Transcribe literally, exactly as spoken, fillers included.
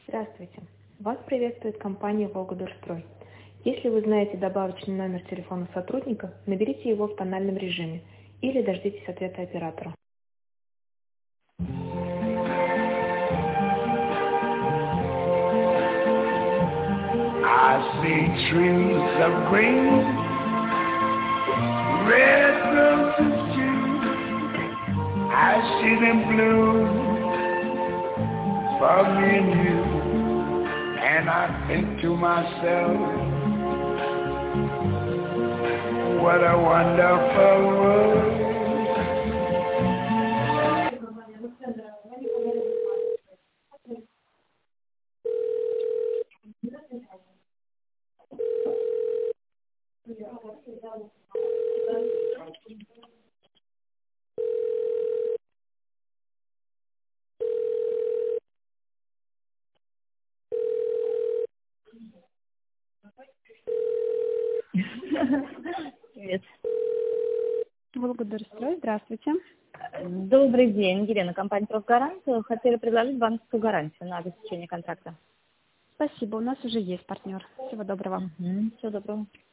Здравствуйте! Вас приветствует компания «Волгодорстрой». Если вы знаете добавочный номер телефона сотрудника, наберите его в тональном режиме или дождитесь ответа оператора. I see trees of green, red roses too. I see them bloom for me and you. And I think to myself, what a wonderful world. Привет. Волгодорстрой, здравствуйте. Добрый день, Елена, компания «Профгарант». Хотели предложить банковскую гарантию на обеспечение контракта. Спасибо, у нас уже есть партнер. Всего доброго. Угу. Всего доброго.